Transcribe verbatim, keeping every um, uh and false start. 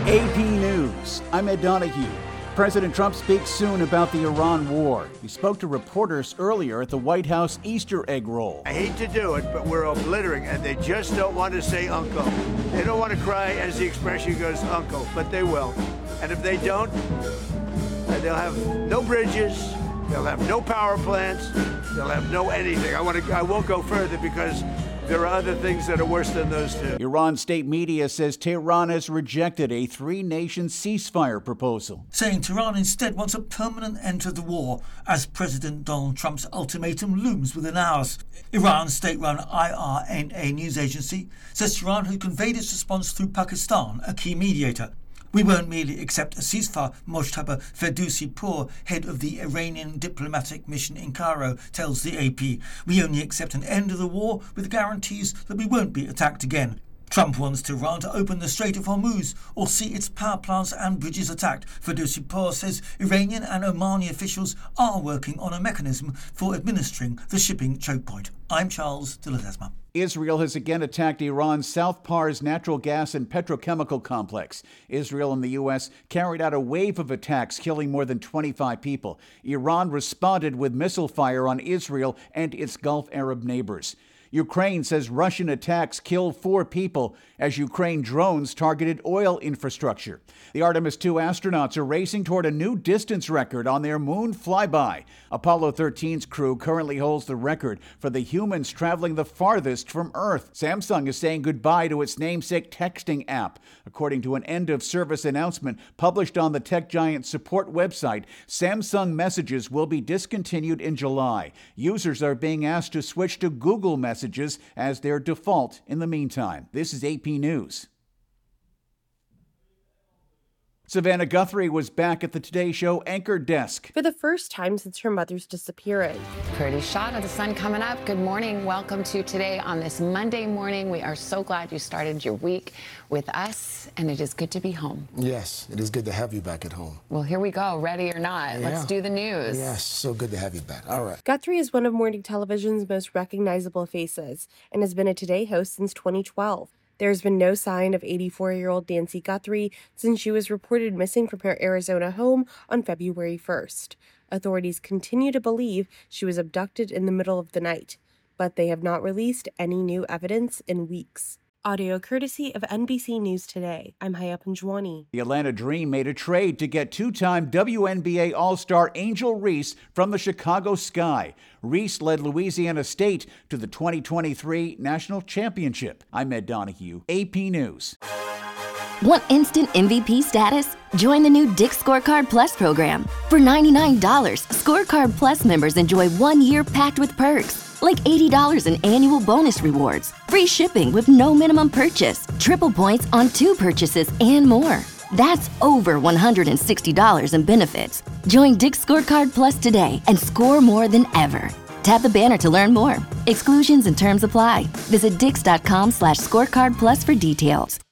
A P News, I'm Ed Donahue. President Trump speaks soon about the Iran war. He spoke to reporters earlier at the White House Easter egg roll. I hate to do it, but we're obliterating, and they just don't want to say uncle. They don't want to cry, as the expression goes, uncle, but they will. And if they don't, they'll have no bridges, they'll have no power plants, they'll have no anything. I want to. I won't go further because there are other things that are worse than those two. Iran state media says Tehran has rejected a three-nation ceasefire proposal, saying Tehran instead wants a permanent end to the war as President Donald Trump's ultimatum looms within hours. Iran's state-run I R N A news agency says Tehran had conveyed its response through Pakistan, a key mediator. We won't merely accept a ceasefire, Mojtaba Ferdowsi-Pour, head of the Iranian diplomatic mission in Cairo, tells the A P. We only accept an end of the war with guarantees that we won't be attacked again. Trump wants Tehran to open the Strait of Hormuz or see its power plants and bridges attacked. Ferdowsi-Pour says Iranian and Omani officials are working on a mechanism for administering the shipping choke point. I'm Charles de Ledesma. Israel has again attacked Iran's South Pars natural gas and petrochemical complex. Israel and the U S carried out a wave of attacks, killing more than twenty-five people. Iran responded with missile fire on Israel and its Gulf Arab neighbors. Ukraine says Russian attacks killed four people as Ukraine drones targeted oil infrastructure. The Artemis two astronauts are racing toward a new distance record on their moon flyby. Apollo thirteen's crew currently holds the record for the humans traveling the farthest from Earth. Samsung is saying goodbye to its namesake texting app. According to an end-of-service announcement published on the tech giant support website, Samsung Messages will be discontinued in July. Users are being asked to switch to Google Messages Messages as their default in the meantime. This is A P News. Savannah Guthrie was back at the Today Show anchor desk for the first time since her mother's disappearance. Pretty shot of the sun coming up. Good morning. Welcome to Today on this Monday morning. We are so glad you started your week with us, and it is good to be home. Yes, it is good to have you back at home. Well, here we go. Ready or not, yeah. Let's do the news. Yes, so good to have you back. All right. Guthrie is one of morning television's most recognizable faces and has been a Today host since twenty twelve. There's been no sign of eighty-four-year-old Nancy Guthrie since she was reported missing from her Arizona home on February first. Authorities continue to believe she was abducted in the middle of the night, but they have not released any new evidence in weeks. Audio courtesy of N B C News Today. I'm Haya Panjwani. The Atlanta Dream made a trade to get two-time W N B A All-Star Angel Reese from the Chicago Sky. Reese led Louisiana State to the twenty twenty-three National Championship. I'm Ed Donahue, A P News. Want instant M V P status? Join the new Dick's Scorecard Plus program. For ninety-nine dollars, Scorecard Plus members enjoy one year packed with perks, like eighty dollars in annual bonus rewards, free shipping with no minimum purchase, triple points on two purchases, and more. That's over one hundred sixty dollars in benefits. Join Dick's Scorecard Plus today and score more than ever. Tap the banner to learn more. Exclusions and terms apply. Visit dix.com slash scorecard plus for details.